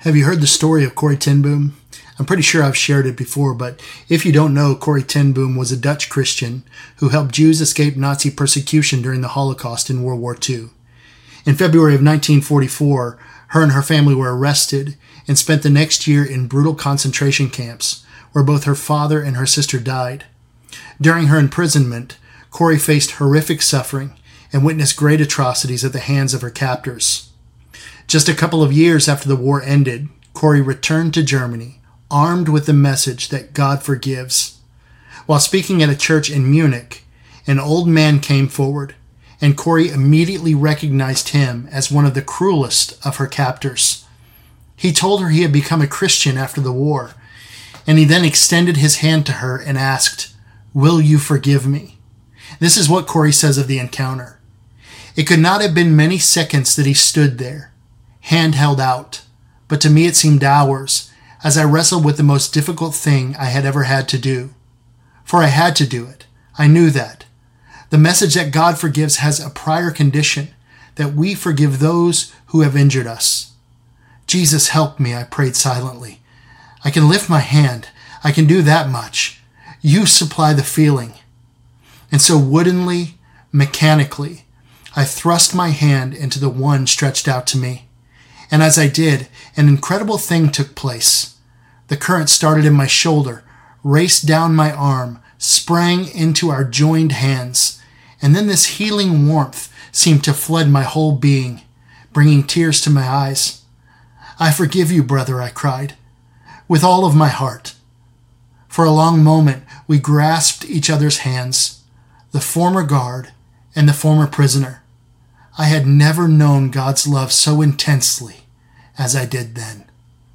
Have you heard the story of Corrie ten Boom? I'm pretty sure I've shared it before, but if you don't know, Corrie ten Boom was a Dutch Christian who helped Jews escape Nazi persecution during the Holocaust in World War II. In February of 1944, her and her family were arrested and spent the next year in brutal concentration camps, where both her father and her sister died. During her imprisonment, Corrie faced horrific suffering and witnessed great atrocities at the hands of her captors. Just a couple of years after the war ended, Corrie returned to Germany, armed with the message that God forgives. While speaking at a church in Munich, an old man came forward, and Corrie immediately recognized him as one of the cruelest of her captors. He told her he had become a Christian after the war, and he then extended his hand to her and asked, "Will you forgive me?" This is what Corrie says of the encounter. "It could not have been many seconds that he stood there, hand held out, but to me it seemed hours, as I wrestled with the most difficult thing I had ever had to do. For I had to do it. I knew that. The message that God forgives has a prior condition, that we forgive those who have injured us. Jesus, help me," I prayed silently. "I can lift my hand. I can do that much. You supply the feeling." And so woodenly, mechanically, I thrust my hand into the one stretched out to me. And as I did, an incredible thing took place. The current started in my shoulder, raced down my arm, sprang into our joined hands, and then this healing warmth seemed to flood my whole being, bringing tears to my eyes. "I forgive you, brother," I cried, "with all of my heart." For a long moment, we grasped each other's hands, the former guard and the former prisoner. I had never known God's love so intensely as I did then.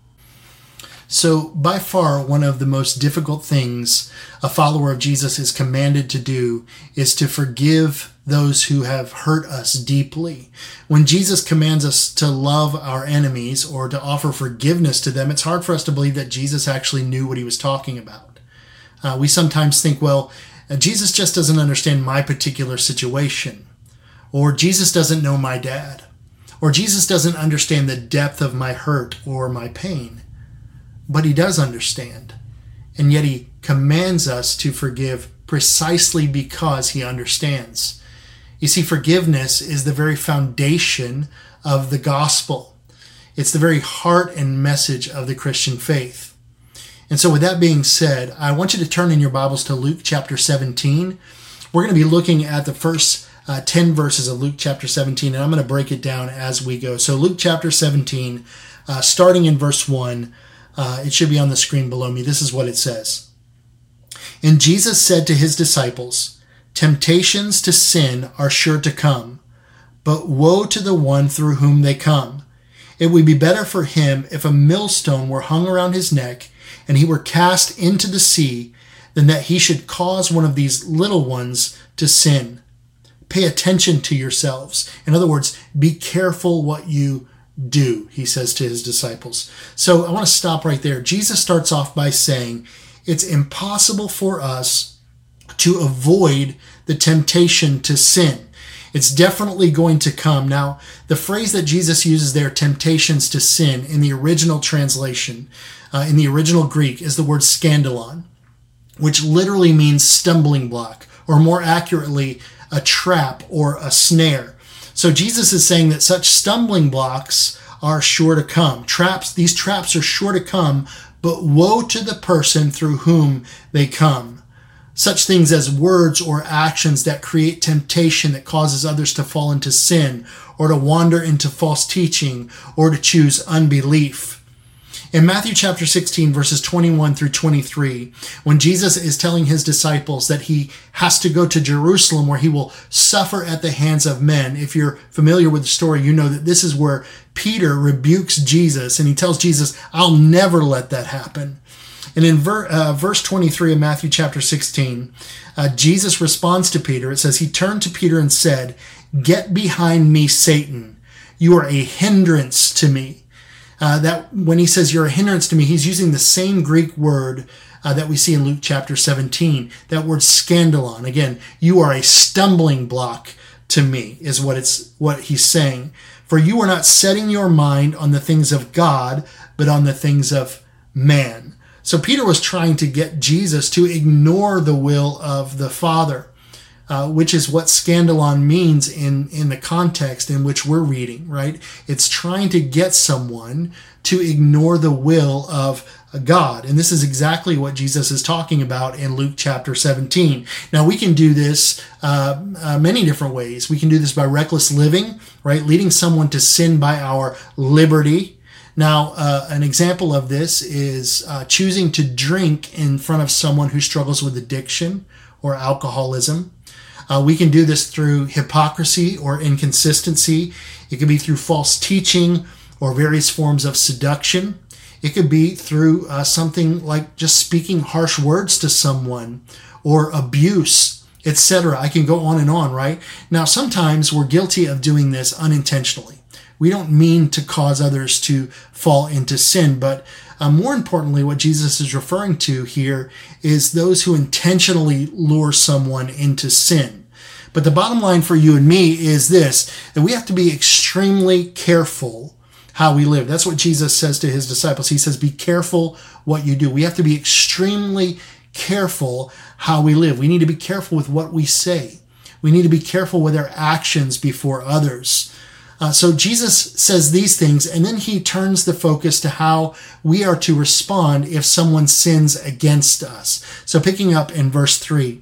So, by far, one of the most difficult things a follower of Jesus is commanded to do is to forgive those who have hurt us deeply. When Jesus commands us to love our enemies or to offer forgiveness to them, it's hard for us to believe that Jesus actually knew what he was talking about. We sometimes think, well, Jesus just doesn't understand my particular situation, or Jesus doesn't know my dad, or Jesus doesn't understand the depth of my hurt or my pain. But he does understand, and yet he commands us to forgive precisely because he understands. You see, forgiveness is the very foundation of the gospel. It's the very heart and message of the Christian faith. And so with that being said, I want you to turn in your Bibles to Luke chapter 17. We're going to be looking at the first 10 verses of Luke chapter 17, and I'm going to break it down as we go. So Luke chapter 17, starting in verse 1, it should be on the screen below me. This is what it says. "And Jesus said to his disciples, 'Temptations to sin are sure to come, but woe to the one through whom they come. It would be better for him if a millstone were hung around his neck and he were cast into the sea than that he should cause one of these little ones to sin. Pay attention to yourselves.'" In other words, be careful what you do, he says to his disciples. So I want to stop right there. Jesus starts off by saying it's impossible for us to avoid the temptation to sin. It's definitely going to come. Now, the phrase that Jesus uses there, temptations to sin, in the original translation, in the original Greek, is the word scandalon, which literally means stumbling block, or more accurately, a trap or a snare. So Jesus is saying that such stumbling blocks are sure to come. These traps are sure to come, but woe to the person through whom they come. Such things as words or actions that create temptation that causes others to fall into sin, or to wander into false teaching, or to choose unbelief. In Matthew chapter 16, verses 21 through 23, when Jesus is telling his disciples that he has to go to Jerusalem where he will suffer at the hands of men. If you're familiar with the story, you know that this is where Peter rebukes Jesus and he tells Jesus, "I'll never let that happen." And in verse 23 of Matthew chapter 16, Jesus responds to Peter. It says, he turned to Peter and said, "Get behind me, Satan. You are a hindrance to me." That when he says you're a hindrance to me, he's using the same Greek word that we see in Luke chapter 17. That word scandalon. Again, you are a stumbling block to me, is what he's saying. "For you are not setting your mind on the things of God, but on the things of man. So Peter was trying to get Jesus to ignore the will of the Father, which is what scandalon means in the context in which we're reading, right? It's trying to get someone to ignore the will of God. And this is exactly what Jesus is talking about in Luke chapter 17. Now, we can do this many different ways. We can do this by reckless living, right? Leading someone to sin by our liberty. Now, an example of this is choosing to drink in front of someone who struggles with addiction or alcoholism. We can do this through hypocrisy or inconsistency. It could be through false teaching or various forms of seduction. It could be through something like just speaking harsh words to someone or abuse, etc. I can go on and on, right? Now, sometimes we're guilty of doing this unintentionally. We don't mean to cause others to fall into sin, but more importantly, what Jesus is referring to here is those who intentionally lure someone into sin. But the bottom line for you and me is this, that we have to be extremely careful how we live. That's what Jesus says to his disciples. He says, be careful what you do. We have to be extremely careful how we live. We need to be careful with what we say. We need to be careful with our actions before others. So Jesus says these things, and then he turns the focus to how we are to respond if someone sins against us. So picking up in verse 3,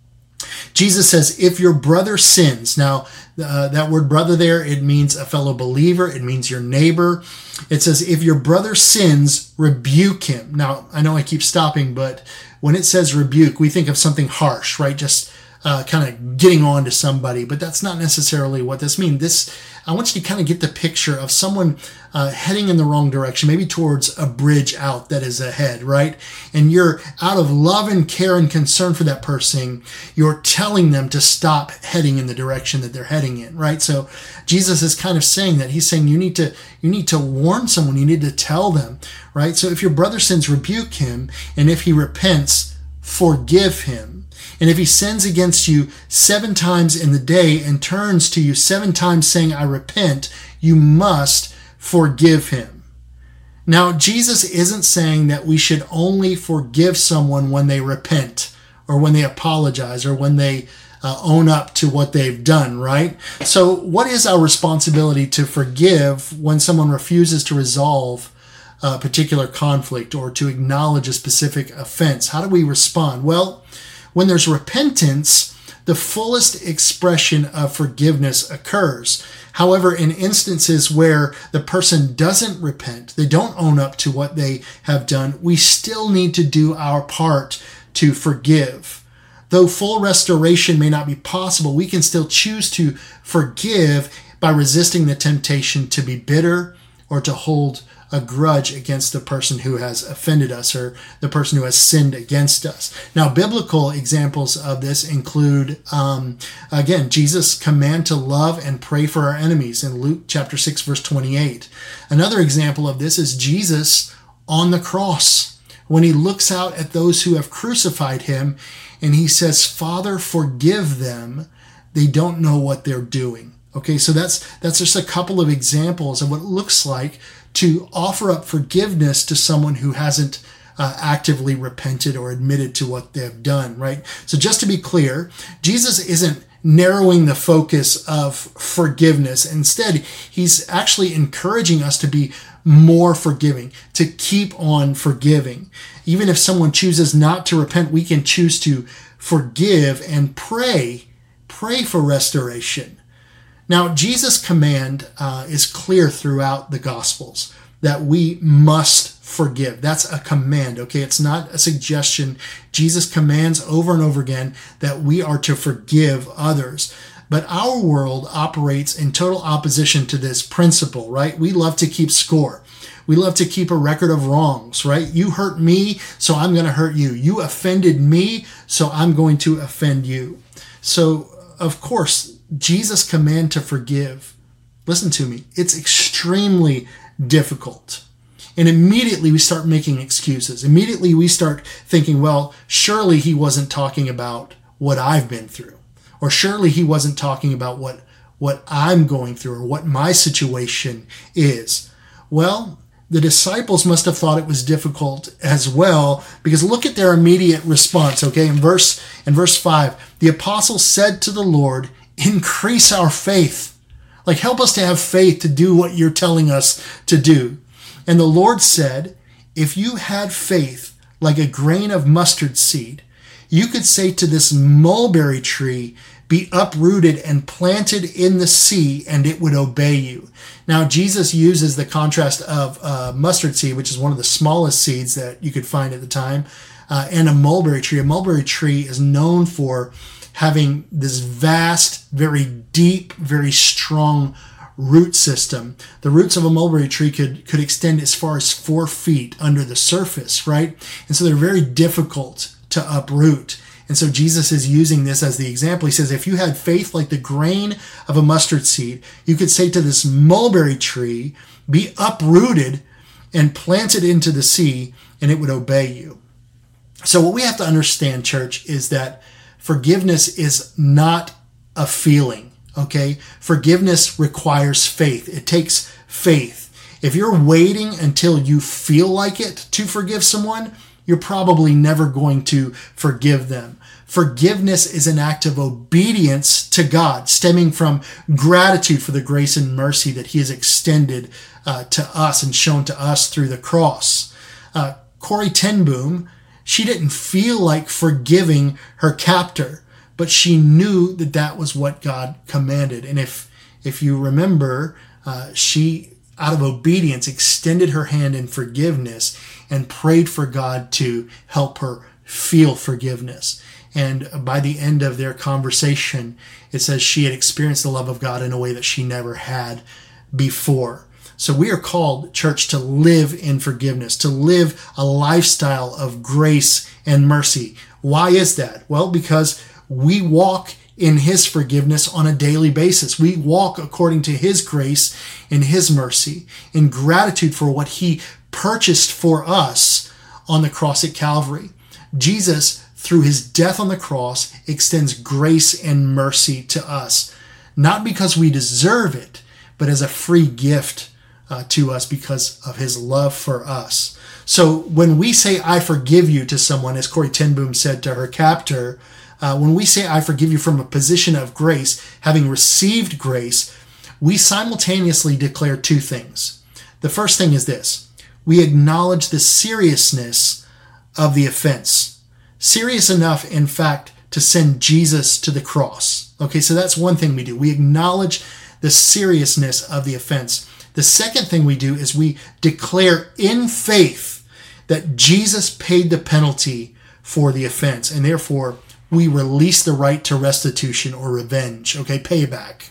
Jesus says, if your brother sins, now that word brother there, it means a fellow believer. It means your neighbor. It says, if your brother sins, rebuke him. Now, I know I keep stopping, but when it says rebuke, we think of something harsh, right? Just kind of getting on to somebody, but that's not necessarily what this means. I want you to kind of get the picture of someone heading in the wrong direction, maybe towards a bridge out that is ahead, right? And you're out of love and care and concern for that person, you're telling them to stop heading in the direction that they're heading in, right? So Jesus is kind of saying that. He's saying you need to warn someone, you need to tell them, right? So if your brother sins, rebuke him, and if he repents, forgive him. And if he sins against you 7 times in the day and turns to you 7 times saying, I repent, you must forgive him. Now, Jesus isn't saying that we should only forgive someone when they repent or when they apologize or when they own up to what they've done, right? So what is our responsibility to forgive when someone refuses to resolve a particular conflict or to acknowledge a specific offense? How do we respond? Well, when there's repentance, the fullest expression of forgiveness occurs. However, in instances where the person doesn't repent, they don't own up to what they have done, we still need to do our part to forgive. Though full restoration may not be possible, we can still choose to forgive by resisting the temptation to be bitter or to hold a grudge against the person who has offended us or the person who has sinned against us. Now, biblical examples of this include, again, Jesus' command to love and pray for our enemies in Luke chapter 6, verse 28. Another example of this is Jesus on the cross when he looks out at those who have crucified him and he says, Father, forgive them. They don't know what they're doing. Okay, so that's just a couple of examples of what it looks like to offer up forgiveness to someone who hasn't actively repented or admitted to what they've done, right? So just to be clear, Jesus isn't narrowing the focus of forgiveness. Instead, he's actually encouraging us to be more forgiving, to keep on forgiving. Even if someone chooses not to repent, we can choose to forgive and pray for restoration. Now, Jesus' command is clear throughout the Gospels that we must forgive. That's a command, okay? It's not a suggestion. Jesus commands over and over again that we are to forgive others. But our world operates in total opposition to this principle, right? We love to keep score. We love to keep a record of wrongs, right? You hurt me, so I'm going to hurt you. You offended me, so I'm going to offend you. So, of course, Jesus' command to forgive, listen to me, it's extremely difficult. And immediately we start making excuses. Immediately we start thinking, well, surely he wasn't talking about what I've been through. Or surely he wasn't talking about what I'm going through or what my situation is. Well, the disciples must have thought it was difficult as well, because look at their immediate response. Okay, in verse 5, the apostles said to the Lord, "Increase our faith." Like, help us to have faith to do what you're telling us to do. And the Lord said, "If you had faith like a grain of mustard seed, you could say to this mulberry tree, 'Be uprooted and planted in the sea,' and it would obey you." Now, Jesus uses the contrast of mustard seed, which is one of the smallest seeds that you could find at the time, and a mulberry tree. A mulberry tree is known for having this vast, very deep, very strong root system. The roots of a mulberry tree could extend as far as 4 feet under the surface, right? And so they're very difficult to uproot. And so Jesus is using this as the example. He says, if you had faith like the grain of a mustard seed, you could say to this mulberry tree, "Be uprooted and planted into the sea," and it would obey you. So what we have to understand, church, is that forgiveness is not a feeling, okay? Forgiveness requires faith. It takes faith. If you're waiting until you feel like it to forgive someone, you're probably never going to forgive them. Forgiveness is an act of obedience to God, stemming from gratitude for the grace and mercy that He has extended to us and shown to us through the cross. Corrie ten Boom, she didn't feel like forgiving her captor, but she knew that that was what God commanded. And if you remember, she, out of obedience, extended her hand in forgiveness and prayed for God to help her feel forgiveness. And by the end of their conversation, it says she had experienced the love of God in a way that she never had before. So we are called, church, to live in forgiveness, to live a lifestyle of grace and mercy. Why is that? Well, because we walk in His forgiveness on a daily basis. We walk according to His grace and His mercy, in gratitude for what He purchased for us on the cross at Calvary. Jesus, through His death on the cross, extends grace and mercy to us, not because we deserve it, but as a free gift to us because of His love for us. So when we say, "I forgive you" to someone, as Corrie ten Boom said to her captor, when we say, "I forgive you" from a position of grace, having received grace, we simultaneously declare 2 things. The first thing is this: we acknowledge the seriousness of the offense. Serious enough, in fact, to send Jesus to the cross. Okay, so that's one thing we do. We acknowledge the seriousness of the offense. The second thing we do is we declare in faith that Jesus paid the penalty for the offense, and therefore we release the right to restitution or revenge, okay, payback.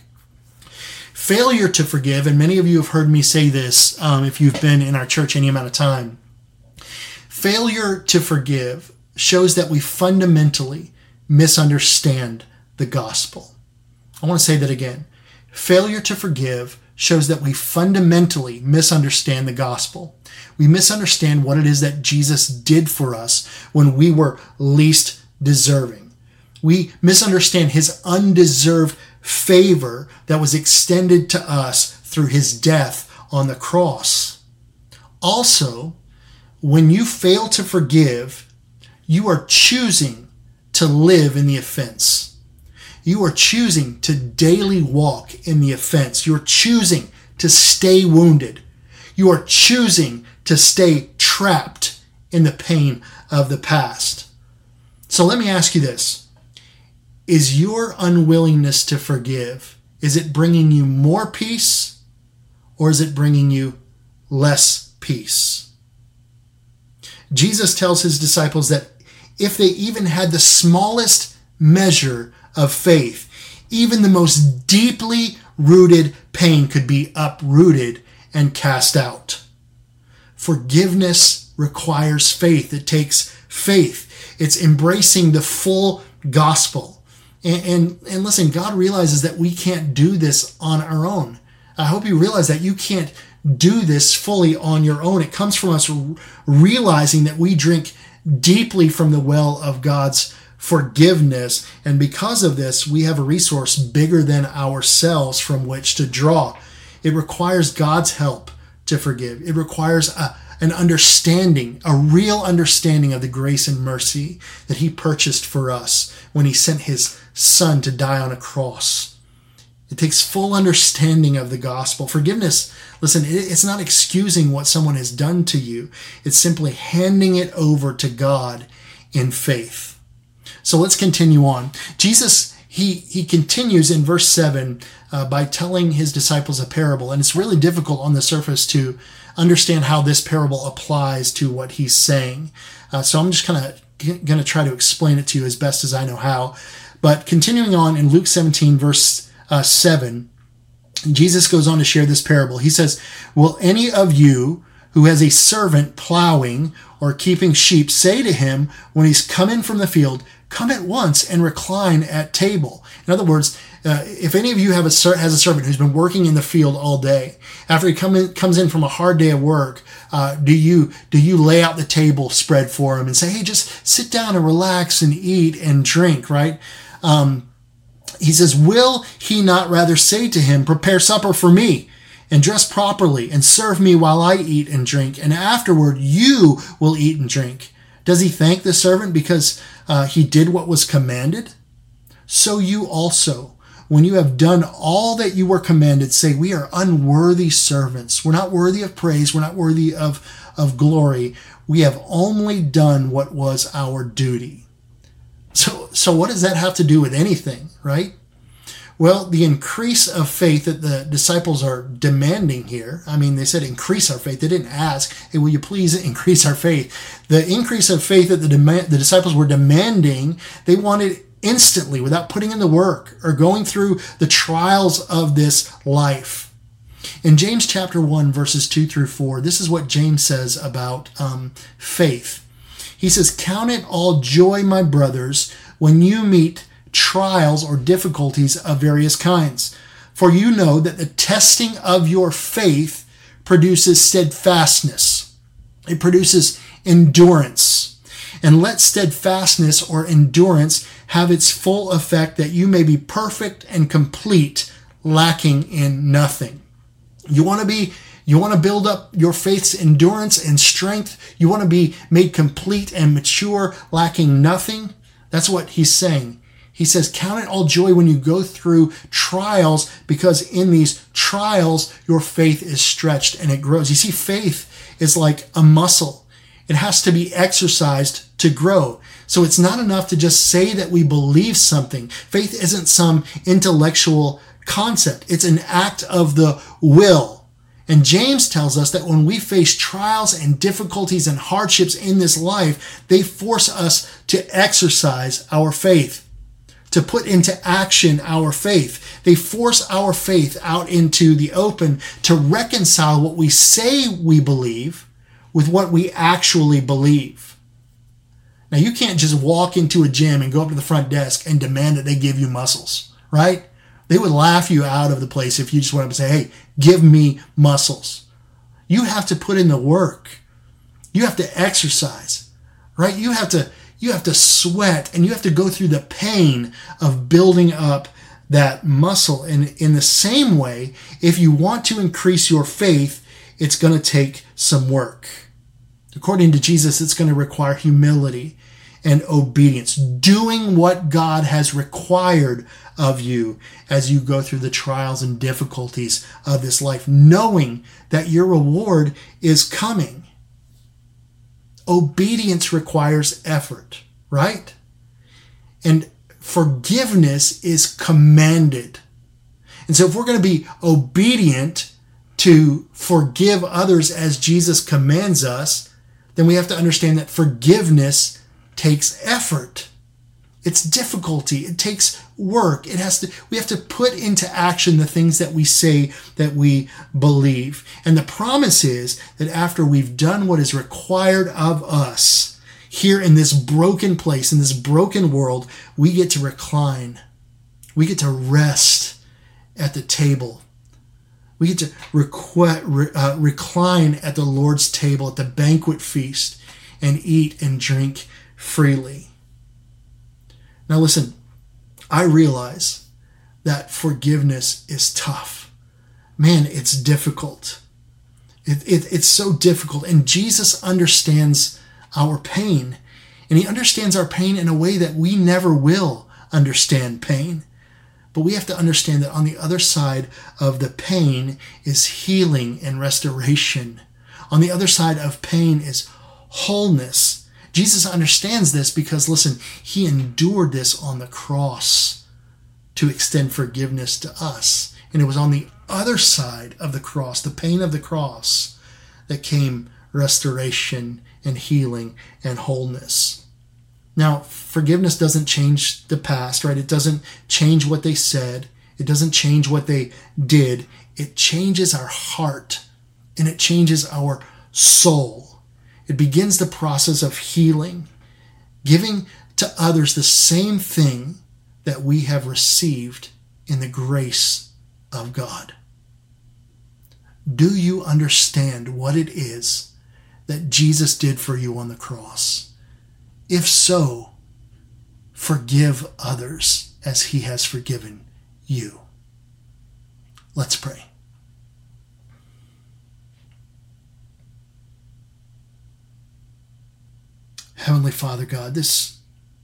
Failure to forgive, and many of you have heard me say this if you've been in our church any amount of time. Failure to forgive shows that we fundamentally misunderstand the gospel. I want to say that again. Failure to forgive shows that we fundamentally misunderstand the gospel. We misunderstand what it is that Jesus did for us when we were least deserving. We misunderstand His undeserved favor that was extended to us through His death on the cross. Also, when you fail to forgive, you are choosing to live in the offense. You are choosing to daily walk in the offense. You're choosing to stay wounded. You are choosing to stay trapped in the pain of the past. So let me ask you this. Is your unwillingness to forgive, is it bringing you more peace, or is it bringing you less peace? Jesus tells His disciples that if they even had the smallest measure of faith, even the most deeply rooted pain could be uprooted and cast out. Forgiveness requires faith. It takes faith. It's embracing the full gospel. And listen, God realizes that we can't do this on our own. I hope you realize that you can't do this fully on your own. It comes from us realizing that we drink deeply from the well of God's forgiveness. And because of this, we have a resource bigger than ourselves from which to draw. It requires God's help to forgive. It requires an understanding, a real understanding of the grace and mercy that he purchased for us when he sent his son to die on a cross. It takes full understanding of the gospel. Forgiveness, listen, it's not excusing what someone has done to you. It's simply handing it over to God in faith. So let's continue on. Jesus, he continues in verse 7 by telling his disciples a parable. And it's really difficult on the surface to understand how this parable applies to what he's saying. So I'm just going to try to explain it to you as best as I know how. But continuing on in Luke 17, verse 7, Jesus goes on to share this parable. He says, "Will any of you who has a servant plowing or keeping sheep say to him when he's come in from the field, 'Come at once and recline at table'?" In other words, if any of you has a servant who's been working in the field all day, after he comes in from a hard day of work, do you lay out the table spread for him and say, "Hey, just sit down and relax and eat and drink," right? He says, "Will he not rather say to him, 'Prepare supper for me and dress properly and serve me while I eat and drink, and afterward you will eat and drink'? Does he thank the servant because he did what was commanded? So you also, when you have done all that you were commanded, say, 'We are unworthy servants. We're not worthy of praise. We're not worthy of glory. We have only done what was our duty.'" So what does that have to do with anything, right? Well, the increase of faith that the disciples are demanding here, I mean, they said increase our faith. They didn't ask, "Hey, will you please increase our faith?" The increase of faith that the disciples were demanding, they wanted instantly without putting in the work or going through the trials of this life. In James chapter 1, verses 2 through 4, this is what James says about faith. He says, "Count it all joy, my brothers, when you meet trials or difficulties of various kinds. For you know that the testing of your faith produces steadfastness." It produces endurance. "And let steadfastness or endurance have its full effect, that you may be perfect and complete, lacking in nothing." You want to build up your faith's endurance and strength. You want to be made complete and mature, lacking nothing. That's what he's saying. He says, count it all joy when you go through trials, because in these trials, your faith is stretched and it grows. You see, faith is like a muscle. It has to be exercised to grow. So it's not enough to just say that we believe something. Faith isn't some intellectual concept. It's an act of the will. And James tells us that when we face trials and difficulties and hardships in this life, they force us to exercise our faith, to put into action our faith. They force our faith out into the open to reconcile what we say we believe with what we actually believe. Now, you can't just walk into a gym and go up to the front desk and demand that they give you muscles, right? They would laugh you out of the place if you just went up and say, "Hey, give me muscles." You have to put in the work. You have to exercise, right? You have to sweat, and you have to go through the pain of building up that muscle. And in the same way, if you want to increase your faith, it's going to take some work. According to Jesus, it's going to require humility and obedience, doing what God has required of you as you go through the trials and difficulties of this life, knowing that your reward is coming. Obedience requires effort, right? And forgiveness is commanded. And so if we're going to be obedient to forgive others as Jesus commands us, then we have to understand that forgiveness takes effort. It's difficulty. It takes work. We have to put into action the things that we say that we believe. And the promise is that after we've done what is required of us here in this broken place, in this broken world, we get to recline. We get to rest at the table. We get to recline at the Lord's table, at the banquet feast, and eat and drink freely. Now listen, I realize that forgiveness is tough. Man, it's difficult. It's so difficult. And Jesus understands our pain. And he understands our pain in a way that we never will understand pain. But we have to understand that on the other side of the pain is healing and restoration. On the other side of pain is wholeness. Jesus understands this because, listen, he endured this on the cross to extend forgiveness to us. And it was on the other side of the cross, the pain of the cross, that came restoration and healing and wholeness. Now, forgiveness doesn't change the past, right? It doesn't change what they said. It doesn't change what they did. It changes our heart and it changes our soul. It begins the process of healing, giving to others the same thing that we have received in the grace of God. Do you understand what it is that Jesus did for you on the cross? If so, forgive others as he has forgiven you. Let's pray. Heavenly Father God, this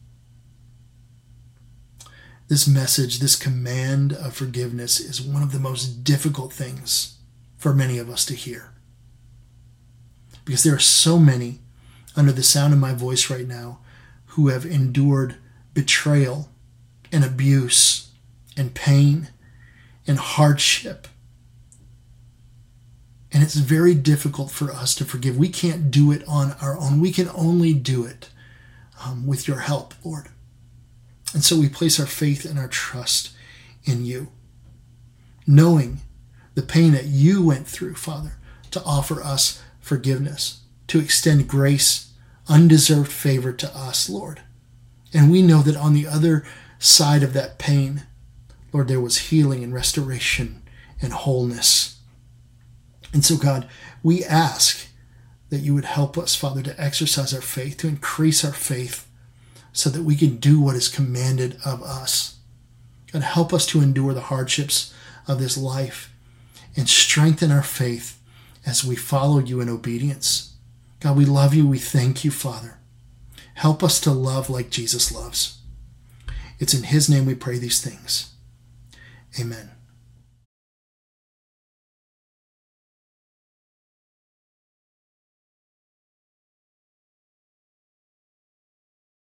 message, this command of forgiveness is one of the most difficult things for many of us to hear. Because there are so many under the sound of my voice right now who have endured betrayal and abuse and pain and hardship. And it's very difficult for us to forgive. We can't do it on our own. We can only do it with your help, Lord. And so we place our faith and our trust in you, knowing the pain that you went through, Father, to offer us forgiveness, to extend grace, undeserved favor to us, Lord. And we know that on the other side of that pain, Lord, there was healing and restoration and wholeness. And so, God, we ask that you would help us, Father, to exercise our faith, to increase our faith so that we can do what is commanded of us. God, help us to endure the hardships of this life and strengthen our faith as we follow you in obedience. God, we love you. We thank you, Father. Help us to love like Jesus loves. It's in his name we pray these things. Amen.